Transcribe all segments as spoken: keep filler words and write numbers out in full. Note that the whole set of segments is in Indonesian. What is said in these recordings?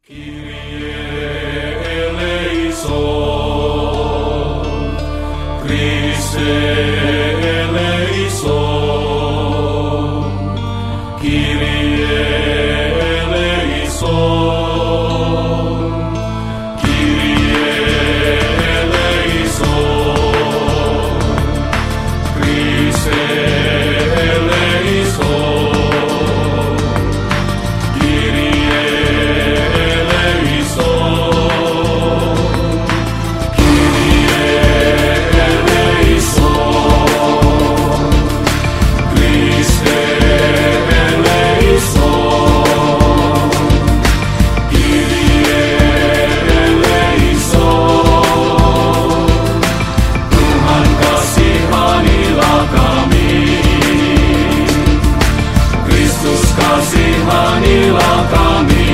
Kasihanilah kami,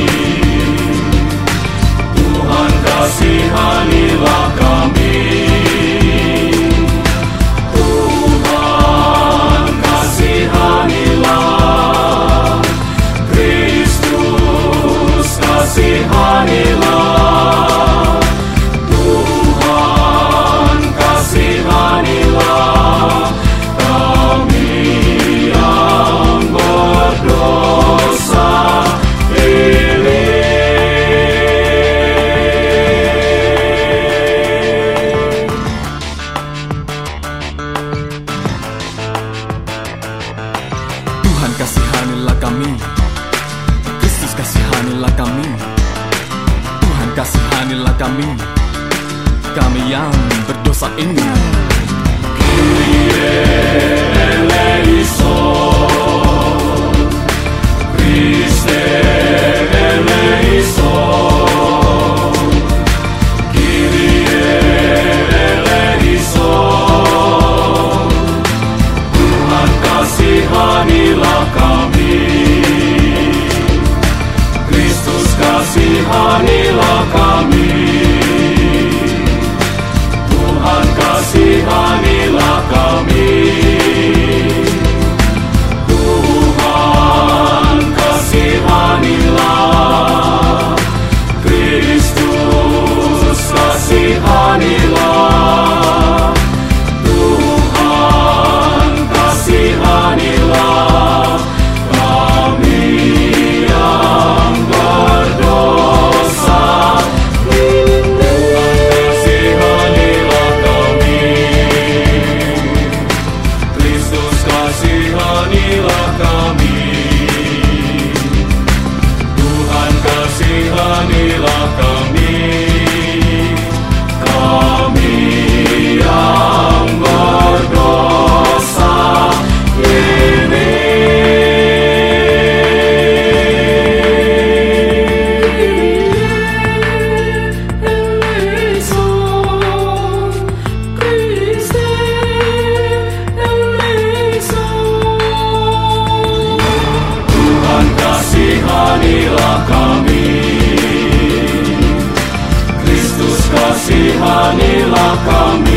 Tuhan kasihanilah kami, Tuhan kasihanilah, Kristus kasihanilah, Tuhan kasihanilah kami yang berdosa. Tuhan kasihanilah kami, Kristus kasihanilah kami, Tuhan kasihanilah kami, kami yang berdosa ini. Kyrie eleison, Christe eleison, Kyrie eleison, Tuhan kasihanilah kami, Kristus kasihanilah kami, Tuhan kasihanilah kami, Tuhan kasihanilah, Kristus kasihanilah, Tuhan kasihanilah kami yang berdosa. Tuhan kasihanilah kami, Kristus kasihanilah kami, Tuhan kasihanilah kami, kami yang berdosa ini. Tuhan kasihanilah kami, Kristus kasihanilah kami,